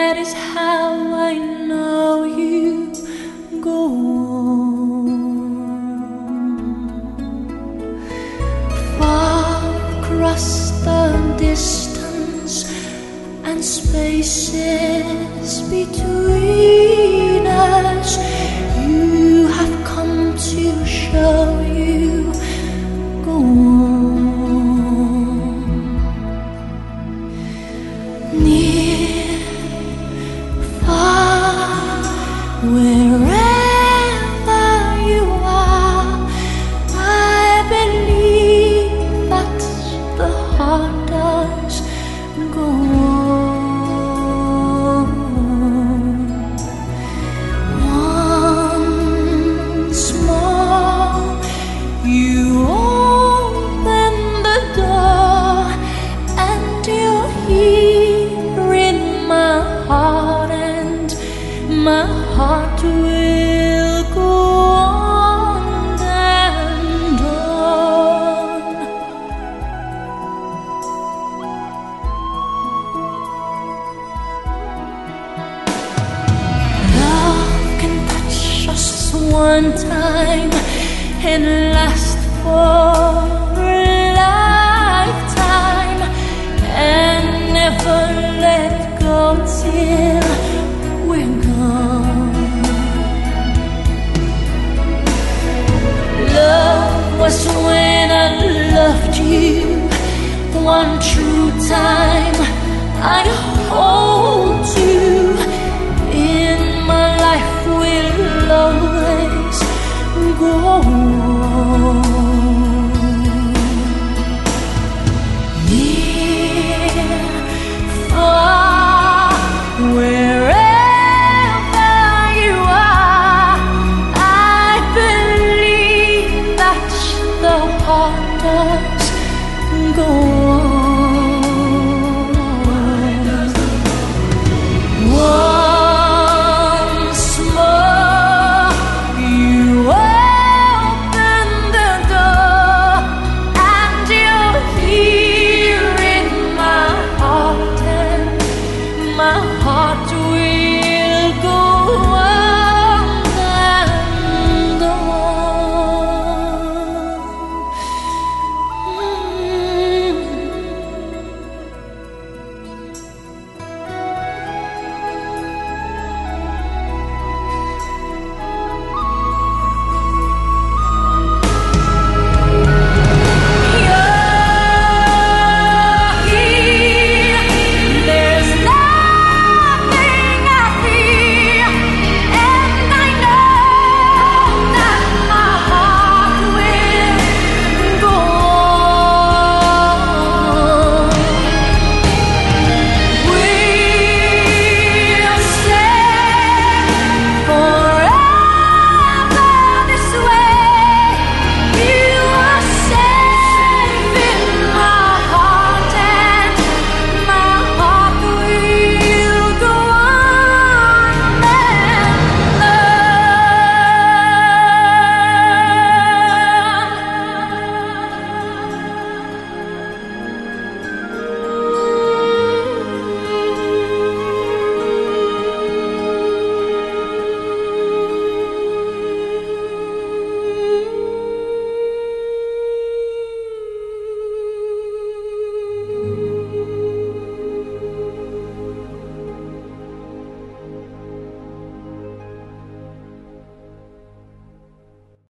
that is how I know you go on. Far across the distance and spaces between us, you have come to show you go on. Near, far, wherever you are, I believe that the heart does go on. Once more, you open the door, and you're here in my heart, and my heart will go on and on. Love can touch us one time and last for a lifetime, and never let go till we're gone. Love was when I loved you one true time. I'd hold you in my life, will always go on. Near, far, wherever you are, I believe that the heart does go on. Once more, you open the door, and you're here in my heart, and my heart will